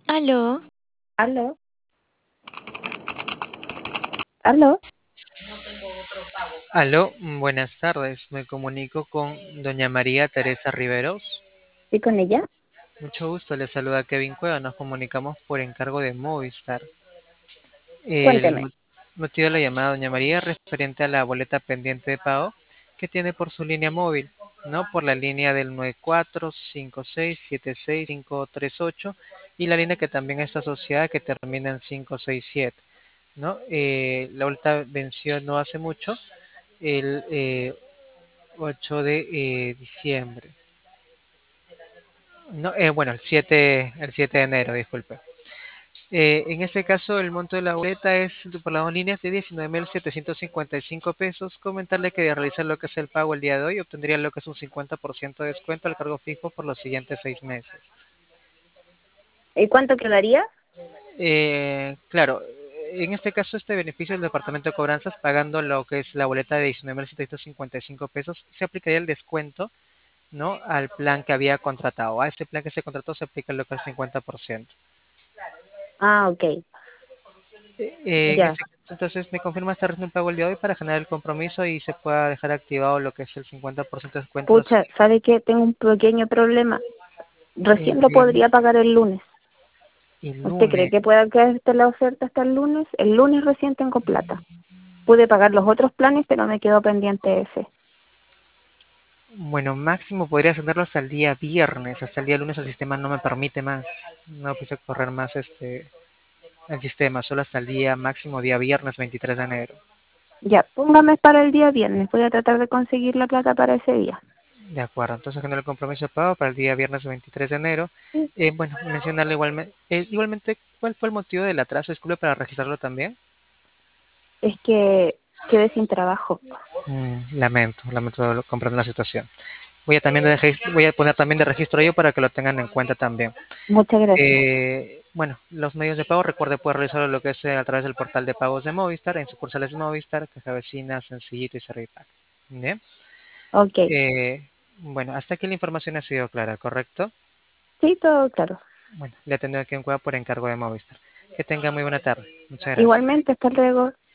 Aló, Aló, aló, Aló, buenas tardes. Me comunico con doña María Teresa Riveros. ¿sí con ella? Mucho gusto, le saluda Kevin Cueva. Nos comunicamos por encargo de Movistar. El Cuénteme. motivo de la llamada, doña María, es referente a la boleta pendiente de pago que tiene por su línea móvil, ¿no? Por la línea del 9456765538 y la línea que también está asociada que termina en 567, ¿no? La boleta venció no hace mucho, el 8 de diciembre. No, bueno, el siete de enero, disculpe. En este caso, el monto de la boleta es por las dos líneas de 19.755 pesos. Comentarle que de realizar lo que es el pago el día de hoy, obtendría lo que es un 50% de descuento al cargo fijo por los siguientes 6 meses. ¿Y cuánto quedaría? Claro, en este caso, este beneficio del Departamento de Cobranzas, pagando lo que es la boleta de 19.755 pesos, se aplicaría el descuento, ¿no? Al plan que había contratado. A ese plan que se contrató se aplica lo que es el 50%. Ah, ok, En ya. ese caso, entonces, me confirma estar haciendo un pago el día de hoy para generar el compromiso y se pueda dejar activado lo que es el 50% de descuento. Pucha, ¿sabe qué? Tengo un pequeño problema. Recién lo Dígame, podría pagar el lunes. el ¿Usted cree lunes. que pueda quedarte la oferta hasta el lunes? El lunes recién tengo plata. Pude pagar los otros planes, pero me quedó pendiente ese. Bueno, máximo podría hacerlo hasta el día viernes. Hasta el día lunes el sistema no me permite más. No quise correr más el sistema, solo hasta el día máximo, día viernes 23 de enero. Ya, póngame para el día viernes. Voy a tratar de conseguir la plata para ese día. De acuerdo, entonces generar el compromiso de pago para el día viernes 23 de enero. Sí. Bueno, mencionarle igualmente, ¿cuál fue el motivo del atraso? Disculpe para registrarlo también. Es que quedé sin trabajo. Lamento comprender la situación. Voy a poner también de registro yo para que lo tengan en cuenta también. Muchas gracias. Bueno, los medios de pago, recuerde, puede realizarlo lo que es a través del portal de pagos de Movistar, en sucursales de Movistar, Caja Vecina, Sencillito y Servipack. Bien. Ok. Bueno, hasta aquí la información ha sido clara, ¿correcto? Sí, todo claro. Bueno, le atendido aquí en Cueva por encargo de Movistar. Que tenga muy buena tarde. Muchas gracias. Igualmente, hasta luego.